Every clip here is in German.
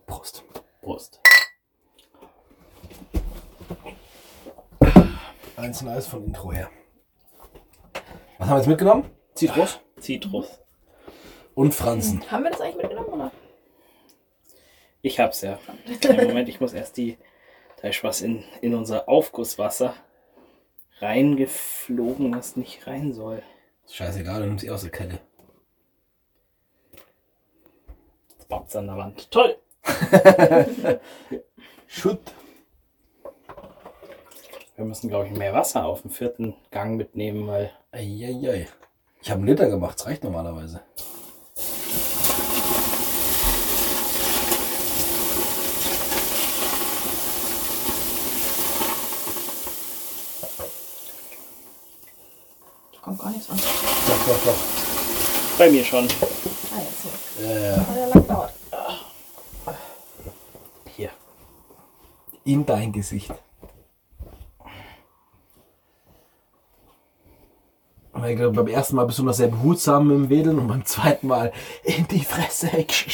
Prost. Prost. 1 nice von Intro her. Was haben wir jetzt mitgenommen? Zitrus. Zitrus. Und Franzen. Haben wir das eigentlich mitgenommen, oder? Ich hab's ja. Einen Moment, ich muss erst da ist was in unser Aufgusswasser reingeflogen, was nicht rein soll. Scheißegal, du nimmst sie aus der Kelle. Jetzt babt's an der Wand. Toll! Schutt. Wir müssen, glaube ich, mehr Wasser auf dem 4. Gang mitnehmen, weil... Eieiei. Ich habe 1 Liter gemacht, das reicht normalerweise. Da kommt gar nichts an. Doch. Bei mir schon. Ah, jetzt so. Ja. Hat ja lang gedauert. Hier. In dein Gesicht. Ich glaube, beim ersten Mal bist du noch sehr behutsam im Wedeln und beim zweiten Mal in die Fresse.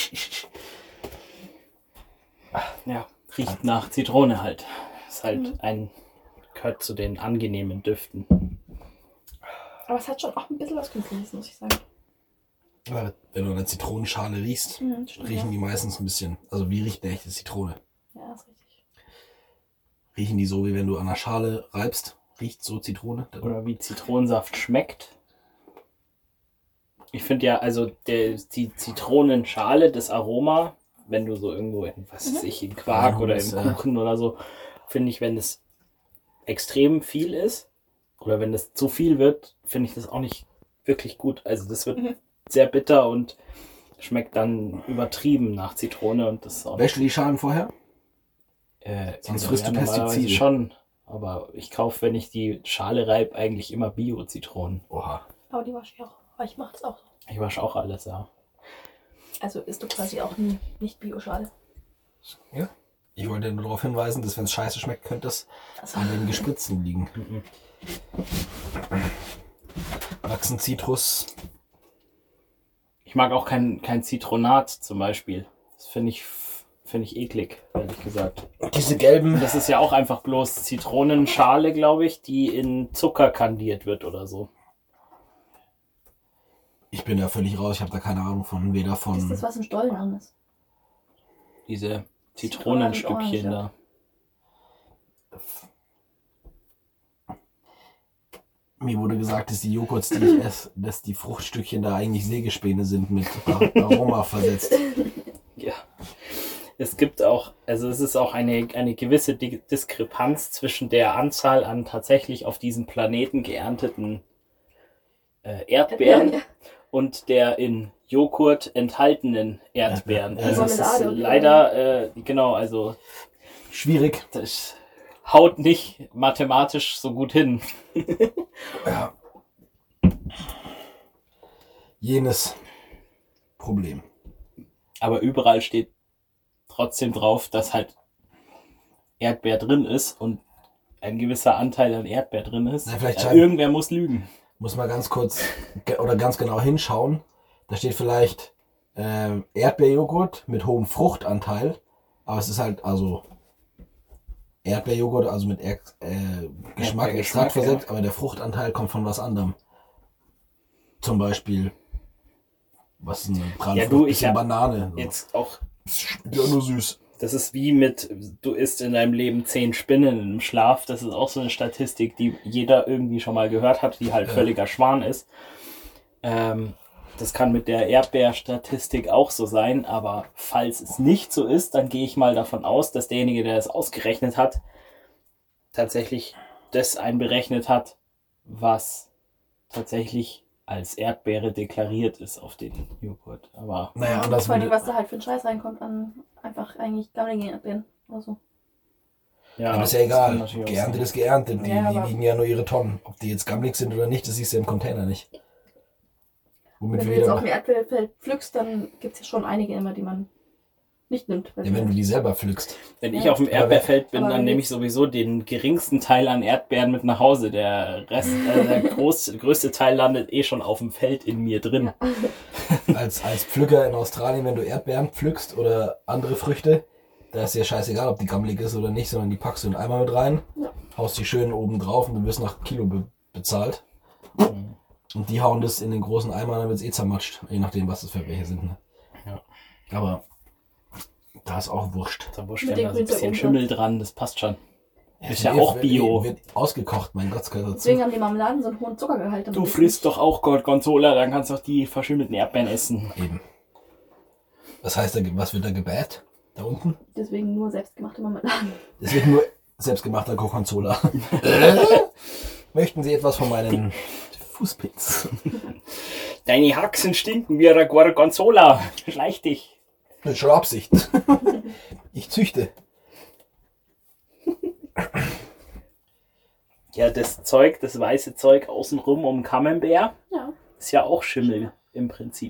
Ja, riecht nach Zitrone halt. Ist halt gehört zu den angenehmen Düften. Aber es hat schon auch ein bisschen was Künstliches, muss ich sagen. Aber wenn du eine Zitronenschale riechst, Stimmt, riechen die meistens ein bisschen. Also wie riecht eine echte Zitrone? Ja, ist richtig. Riechen die so, wie wenn du an der Schale reibst? Riecht so Zitrone? Oder wie Zitronensaft schmeckt. Ich finde ja, also die Zitronenschale, das Aroma, wenn du so irgendwo in, was weiß ich, in Quark oder im Kuchen oder so, finde ich, wenn es extrem viel ist oder wenn es zu viel wird, finde ich das auch nicht wirklich gut. Also das wird sehr bitter und schmeckt dann übertrieben nach Zitrone und das ist auch Wäschst du die Schalen vorher? Sonst frisst du Pestizide. Schon, aber ich kaufe, wenn ich die Schale reibe, eigentlich immer Bio-Zitronen. Oha. Aber die wasche ich auch. Aber ich mache das auch so. Ich wasche auch alles, ja. Also isst du quasi auch nicht Bio-Schale. Ja. Ich wollte nur darauf hinweisen, dass wenn es scheiße schmeckt, könnte es Also, an den Gespritzten liegen. Wachsen Zitrus. Ich mag auch kein Zitronat zum Beispiel. Das finde ich eklig, ehrlich gesagt. Diese gelben. Das ist ja auch einfach bloß Zitronenschale, glaube ich, die in Zucker kandiert wird oder so. Ich bin da völlig raus, ich habe da keine Ahnung von. Weder von. ist das, was im Stollen drin ist? Diese Zitronenstückchen da. Mir wurde gesagt, dass die Joghurts, die ich esse, dass die Fruchtstückchen da eigentlich Sägespäne sind mit Aroma versetzt. Ja. Es gibt auch, also es ist auch eine gewisse Diskrepanz zwischen der Anzahl an tatsächlich auf diesem Planeten geernteten Erdbeeren und der in Joghurt enthaltenen Erdbeeren. Also es ist leider, genau, also Schwierig. das haut nicht mathematisch so gut hin. Ja. Jenes Problem. Aber überall steht trotzdem drauf, dass halt Erdbeer drin ist und ein gewisser Anteil an Erdbeer drin ist. Na, vielleicht irgendwer muss lügen. Muss mal ganz kurz oder ganz genau hinschauen. Da steht vielleicht Erdbeerjoghurt mit hohem Fruchtanteil. Aber es ist halt also Erdbeerjoghurt, also mit Geschmack, Extrakt versetzt, ja. Aber der Fruchtanteil kommt von was anderem. Zum Beispiel, was ist eine Prallfrucht, bisschen Banane. So. Jetzt auch. Ja, nur süß. Das ist wie mit, du isst in deinem Leben 10 Spinnen im Schlaf. Das ist auch so eine Statistik, die jeder irgendwie schon mal gehört hat, die halt völliger Schmarrn ist. Das kann mit der Erdbeerstatistik auch so sein, aber falls es nicht so ist, dann gehe ich mal davon aus, dass derjenige, der es ausgerechnet hat, tatsächlich das einberechnet hat, was tatsächlich als Erdbeere deklariert ist auf den Joghurt. Aber naja, und das vor allem, was da halt für ein Scheiß reinkommt, an einfach eigentlich gammlige Erdbeeren oder so. Ja, aber ist ja egal. Geerntet ist geerntet. Die wiegen ja nur ihre Tonnen. Ob die jetzt gammelig sind oder nicht, das siehst du im Container nicht. Wenn du jetzt auf dem Erdbeerfeld pflückst, dann gibt es ja schon einige immer, die man nicht nimmt. Ja, wenn du die selber pflückst. Wenn ich auf dem Erdbeerfeld bin, dann nehme ich sowieso den geringsten Teil an Erdbeeren mit nach Hause. Der Rest, der größte Teil landet eh schon auf dem Feld in mir drin. Ja. Als Pflücker in Australien, wenn du Erdbeeren pflückst oder andere Früchte, da ist dir scheißegal, ob die gammelig ist oder nicht, sondern die packst du in einen Eimer mit rein, haust die schön oben drauf und du wirst nach Kilo bezahlt. Und die hauen das in den großen Eimer, dann wird es zermatscht, je nachdem, was das für welche sind. Ne? Ja. Aber da ist auch Wurscht. Da wurscht dann da so ein bisschen Schimmel dran, das passt schon. Ist ja Nee, auch Bio. Wird ausgekocht, mein Gott, gehört dazu. Deswegen haben die Marmeladen so einen hohen Zuckergehalt. Du frisst doch auch Gorgonzola, dann kannst du auch die verschimmelten Erdbeeren essen. Eben. Das heißt, was wird da gebät? Da unten? Deswegen nur selbstgemachte Marmeladen. Deswegen nur selbstgemachter Gorgonzola. Möchten Sie etwas von meinen Fußpilz? Deine Haxen stinken wie eine Gorgonzola. Schleich dich. Mit Absicht. Ich züchte. Ja, das Zeug, das weiße Zeug außenrum um Camembert, Ja. ist ja auch Schimmel im Prinzip.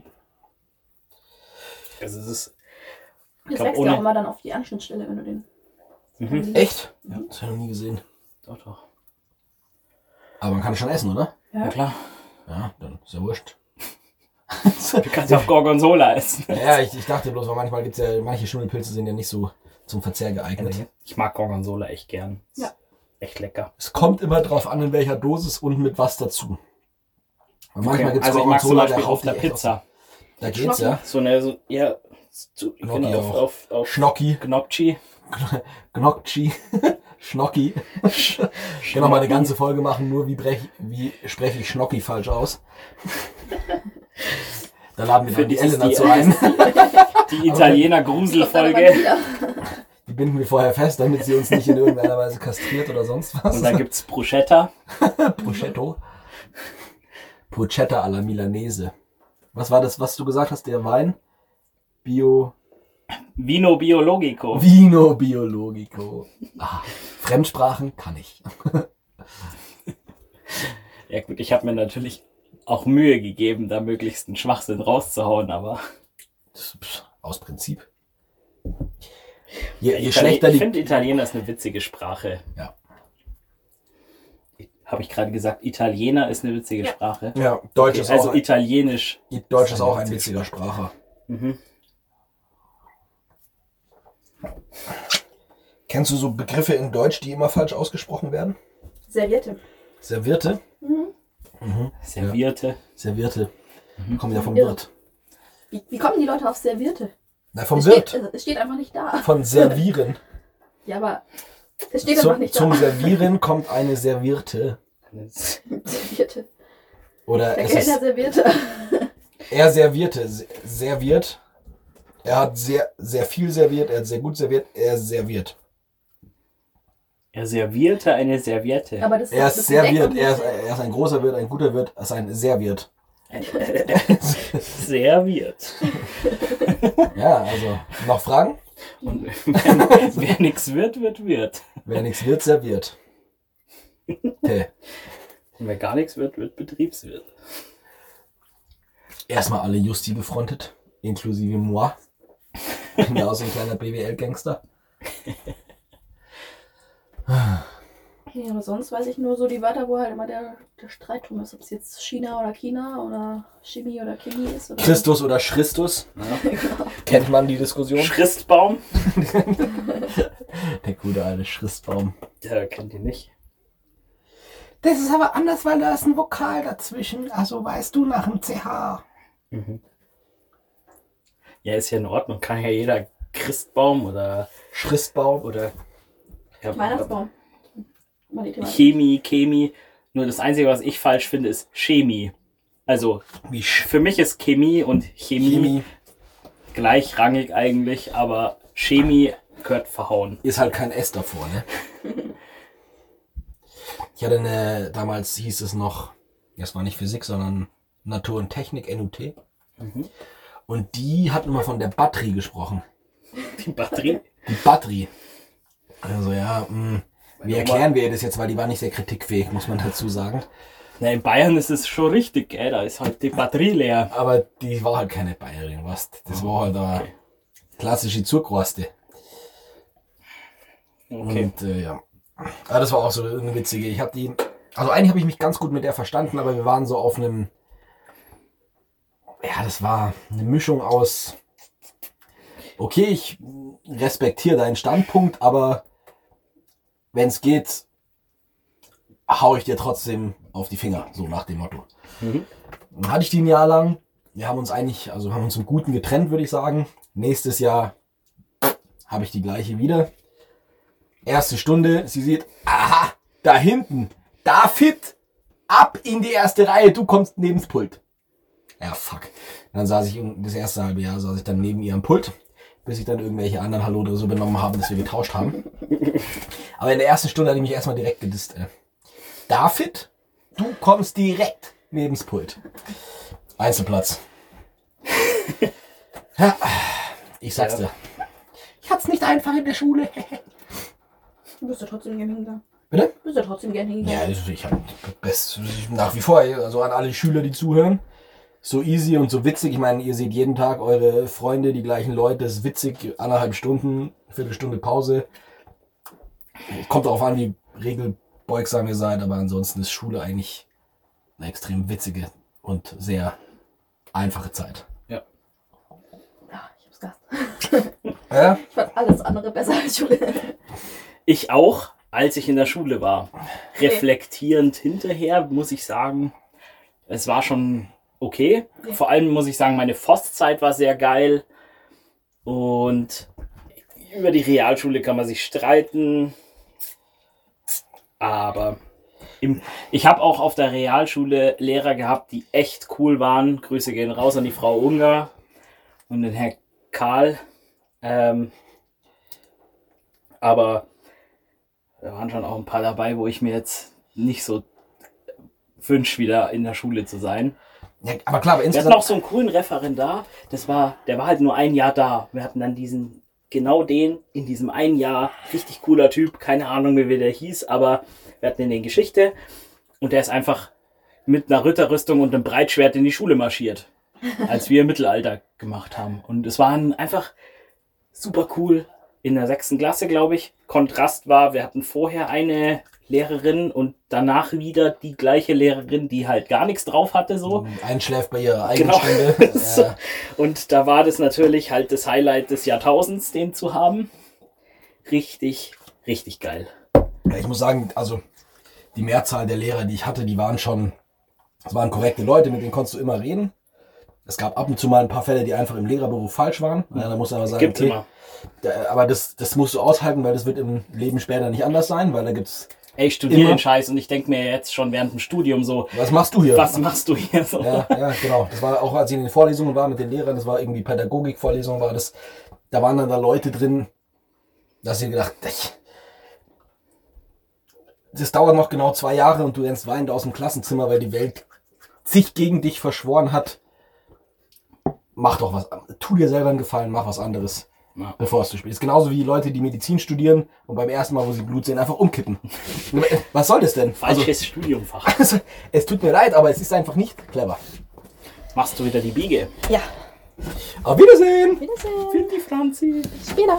Also es ist... Das wächst ja auch immer dann auf die Anschnittstelle, wenn du den... Echt? Ja, das habe ich noch nie gesehen. Doch. Aber man kann es schon essen, oder? Ja klar. Ja, dann ist ja wurscht. Du kannst auch Gorgonzola essen. Ja, ich dachte bloß, weil manchmal gibt es ja, manche Schimmelpilze sind ja nicht so zum Verzehr geeignet. Ich mag Gorgonzola echt gern. Ja. Echt lecker. Es kommt immer drauf an, in welcher Dosis und mit was dazu. Weil manchmal gibt's also ich mag zum Beispiel der auf der haut die echt Pizza. Da geht's ja. Genau, auf Schnocki. Gnocchi. Gnocchi. Schnocki. Ich kann noch mal eine ganze Folge machen, nur wie spreche ich Schnocki falsch aus. Da laden wir dann die Elle dazu ein. Die Italiener-Gruselfolge. Die binden wir vorher fest, damit sie uns nicht in irgendeiner Weise kastriert oder sonst was. Und dann gibt's Bruschetta. Bruschetto. Bruschetta alla Milanese. Was war das, was du gesagt hast? Der Wein? Vino Biologico. Vino Biologico. Fremdsprachen kann ich. Ja gut, ich habe mir natürlich auch Mühe gegeben, da möglichst einen Schwachsinn rauszuhauen, aber... Aus Prinzip. Je schlechter ich finde, Italiener ist eine witzige Sprache. Ja. Habe ich gerade gesagt, Italiener ist eine witzige Sprache? Ja, Deutsch ist also auch Italienisch. Deutsch ist auch ein witziger Sprache. Mhm. Kennst du so Begriffe in Deutsch, die immer falsch ausgesprochen werden? Serviette. Servierte? Servierte. Ja. Servierte. Kommen ja vom Wirt. Wie kommen die Leute auf Serviette? Na, vom Wirt. Es steht einfach nicht da. Von servieren. Ja, aber es steht einfach nicht da. Zum Servieren kommt eine Servierte. Servierte. Oder Der es Kellner ist, servierte. er servierte. Serviert. Er hat sehr, sehr viel serviert. Er hat sehr gut serviert. Er serviert. Er servierte eine Serviette. Aber das Er ist das serviert. Er ist ein großer Wirt, ein guter Wirt. Er ist ein Serviert. Serviert. Ja, also noch Fragen? Und wer nichts wird, wird. Wer nichts wird, serviert. Okay. Und wer gar nichts wird, wird Betriebswirt. Erstmal alle Justi befrontet, inklusive moi. Ich bin ja auch so ein kleiner BWL-Gangster. Ja, aber sonst weiß ich nur so die Wörter, wo halt immer der Streit drum ist. Ob es jetzt China oder China oder Chemie oder Chemie ist. Oder Christus oder Schristus. Ja. Genau. Kennt man die Diskussion? Christbaum. Der gute alte Christbaum. Ja, kennt ihr nicht. Das ist aber anders, weil da ist ein Vokal dazwischen. Also weißt du, nach dem CH. Mhm. Ja, ist ja in Ordnung. Kann ja jeder Christbaum oder Christbaum oder ja, Weihnachtsbaum. Chemie. Nur das Einzige, was ich falsch finde, ist Chemie. Also für mich ist Chemie und Chemie gleichrangig eigentlich, aber Chemie gehört verhauen. Ist halt kein S davor, ne? Ich hatte damals hieß es noch, das war nicht Physik, sondern Natur und Technik, NUT. Mhm. Und die hatten immer von der Batterie gesprochen. Die Batterie? Die Batterie. Also ja, wie erklären wir das jetzt, weil die war nicht sehr kritikfähig, muss man dazu sagen. Na, in Bayern ist es schon richtig, da ist halt die Batterie leer. Aber die war halt keine Bayerin, was? Das war halt da. Okay. Klassische Zurgroste. Okay. Und ja. Aber das war auch so eine witzige. Also eigentlich habe ich mich ganz gut mit der verstanden, aber wir waren so auf einem. Ja, das war eine Mischung aus. Okay, ich respektiere deinen Standpunkt, aber wenn es geht, hau ich dir trotzdem auf die Finger, so nach dem Motto. Dann hatte ich die ein Jahr lang. Wir haben uns haben uns im Guten getrennt, würde ich sagen. Nächstes Jahr habe ich die gleiche wieder. Erste Stunde, sie sieht, aha, da hinten, David, ab in die erste Reihe, du kommst neben das Pult. Ja, fuck. Dann saß ich, das erste halbe Jahr saß ich dann neben ihrem Pult, bis ich dann irgendwelche anderen Hallo oder so benommen habe, dass wir getauscht haben. Aber in der ersten Stunde hatte ich mich erstmal direkt gedisst. David, du kommst direkt neben das Pult. Einzelplatz. Ja, ich sag's dir. Ich hab's nicht einfach in der Schule. Du bist ja trotzdem gern hingegangen. Bitte? Du bist ja trotzdem gern hingegangen. Ja, ich habe nach wie vor, also an alle Schüler, die zuhören, so easy und so witzig. Ich meine, ihr seht jeden Tag eure Freunde, die gleichen Leute, das ist witzig, 1,5 Stunden, Viertelstunde Pause. Kommt darauf an, wie regelbeugsam ihr seid, aber ansonsten ist Schule eigentlich eine extrem witzige und sehr einfache Zeit. Ja. Ja, ich hab's gehasst. Ja? Ich fand alles andere besser als Schule. Ich auch, als ich in der Schule war. Reflektierend hinterher, muss ich sagen, es war schon okay. Vor allem muss ich sagen, meine Forstzeit war sehr geil. Und über die Realschule kann man sich streiten. Aber ich habe auch auf der Realschule Lehrer gehabt, die echt cool waren. Grüße gehen raus an die Frau Unger und den Herr Karl. Aber da waren schon auch ein paar dabei, wo ich mir jetzt nicht so wünsche, wieder in der Schule zu sein. Ja, aber klar, aber Wir hatten auch so einen coolen Referendar, der war halt nur ein Jahr da. Wir hatten dann in diesem einen Jahr, richtig cooler Typ, keine Ahnung mehr, wie der hieß, aber wir hatten den Geschichte und der ist einfach mit einer Ritterrüstung und einem Breitschwert in die Schule marschiert, als wir im Mittelalter gemacht haben. Und es waren einfach super cool. In der 6. Klasse, glaube ich, Kontrast war, wir hatten vorher eine Lehrerin und danach wieder die gleiche Lehrerin, die halt gar nichts drauf hatte, so. Einschläft bei ihrer eigenen Genau. Stunde. So. Und da war das natürlich halt das Highlight des Jahrtausends, den zu haben. Richtig, richtig geil. Ja, ich muss sagen, also die Mehrzahl der Lehrer, die ich hatte, das waren korrekte Leute, mit denen konntest du immer reden. Es gab ab und zu mal ein paar Fälle, die einfach im Lehrerberuf falsch waren. Ja, da muss man aber sagen, Gibt's okay, immer. aber das musst du aushalten, weil das wird im Leben später nicht anders sein, weil da gibt's. Ey, ich studiere Immer. den Scheiß und ich denke mir jetzt schon während dem Studium so, Was machst du hier? was machst du hier so? Ja, genau. Das war auch, als ich in den Vorlesungen war mit den Lehrern, das war irgendwie Pädagogik-Vorlesung, da waren dann da Leute drin, dass ich gedacht, das dauert noch genau 2 Jahre und du rennst weinend aus dem Klassenzimmer, weil die Welt sich gegen dich verschworen hat. Mach doch was. Tu dir selber einen Gefallen, mach was anderes, Ja. bevor es zu spät ist. Genauso wie Leute, die Medizin studieren und beim ersten Mal, wo sie Blut sehen, einfach umkippen. Was soll das denn? Falsches Studiumfach. Also, es tut mir leid, aber es ist einfach nicht clever. Machst du wieder die Biege? Ja. Auf Wiedersehen! Wiedersehen. Die Franzi. Später.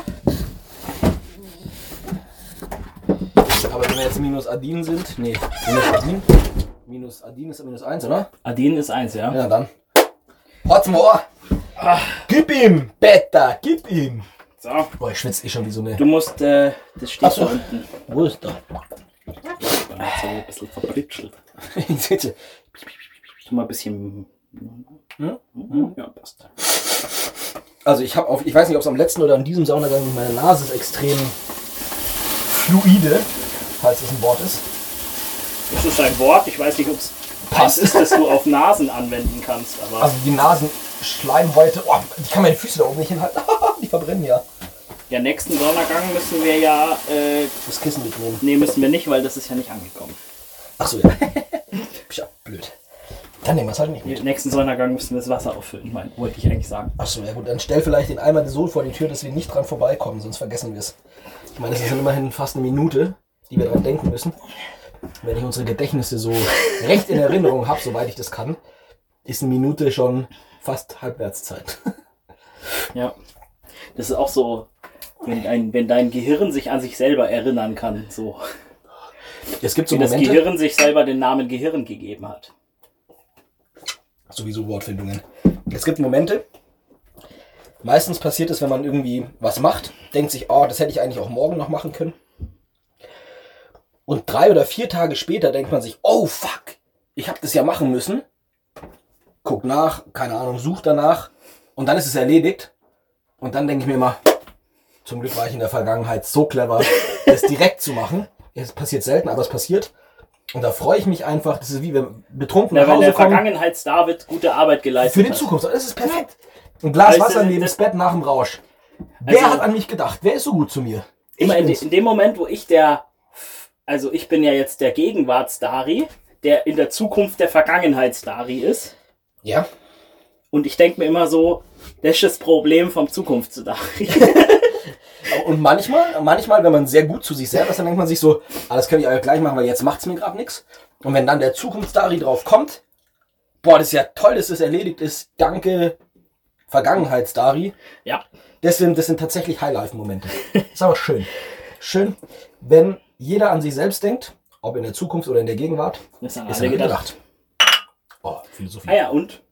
Aber wenn wir jetzt minus Adin sind, nee, minus Adin. Minus Adin ist minus 1, oder? Adin ist 1, ja? Ja, dann. Hot's im Ohr! Gib ihm! Beta, gib ihm! So. Boah, ich schwitze schon wie so eine. Du musst, das steht Ach so. da unten. Wo ist da? Da hat so ein bisschen verpritschelt. Ich sitze. Tu mal ein bisschen. Ja? Ja, passt. Also ich weiß nicht, ob es am letzten oder an diesem Saunagang, meine Nase ist extrem fluide, falls das ein Wort ist. Das ist ein Wort, ich weiß nicht, ob es Passt. ist, das du auf Nasen anwenden kannst, aber. Also die Nasenschleimhäute, oh, ich kann meine Füße da oben nicht hinhalten. Die verbrennen ja. Ja, nächsten Sondergang müssen wir ja. Das Kissen mitnehmen. Nee, müssen wir nicht, weil das ist ja nicht angekommen. Ach so, ja. Tja, blöd. Dann nehmen wir es halt nicht mit. Nächsten Sondergang müssen wir das Wasser auffüllen, wollte ich eigentlich sagen. Ach so, ja gut, dann stell vielleicht den Eimer so vor die Tür, dass wir nicht dran vorbeikommen, sonst vergessen wir es. Ich meine, das ist ja immerhin fast eine Minute, die wir dran denken müssen. Wenn ich unsere Gedächtnisse so recht in Erinnerung habe, soweit ich das kann, ist eine Minute schon fast Halbwertszeit. Ja. Das ist auch so, wenn dein Gehirn sich an sich selber erinnern kann, so. Es gibt so Wenn das Momente, Gehirn sich selber den Namen Gehirn gegeben hat. sowieso Wortfindungen. Es gibt Momente, meistens passiert es, wenn man irgendwie was macht, denkt sich, oh, das hätte ich eigentlich auch morgen noch machen können. Und 3 oder 4 Tage später denkt man sich, oh fuck, ich habe das ja machen müssen. Guckt nach, keine Ahnung, sucht danach und dann ist es erledigt. Und dann denke ich mir immer, zum Glück war ich in der Vergangenheit so clever, das direkt zu machen. Es passiert selten, aber es passiert. Und da freue ich mich einfach. Das ist wie wenn betrunken nach Wenn Hause der kommen. Vergangenheits-David gute Arbeit geleistet Für die hat. Zukunft. Das ist perfekt. Ein Glas Weißt du, Wasser neben das Bett nach dem Rausch. Wer Also- hat an mich gedacht? Wer ist so gut zu mir? Ich Immer bin's. in dem Moment, wo ich ich bin ja jetzt der Gegenwarts-Dari, der in der Zukunft der Vergangenheits-Dari ist. Ja. Und ich denke mir immer so, das ist das Problem vom Zukunfts-Dari. Und manchmal, wenn man sehr gut zu sich selber ist, dann denkt man sich so, das kann ich auch gleich machen, weil jetzt macht's mir gerade nichts. Und wenn dann der Zukunftsdari drauf kommt, boah, das ist ja toll, dass das erledigt ist. Danke, Vergangenheitsdari. Ja. Das sind tatsächlich Highlife-Momente. Ist aber schön. Schön, wenn jeder an sich selbst denkt, ob in der Zukunft oder in der Gegenwart, Das haben ist alle alle gedacht. gedacht. Oh, Philosophie. Ah ja, und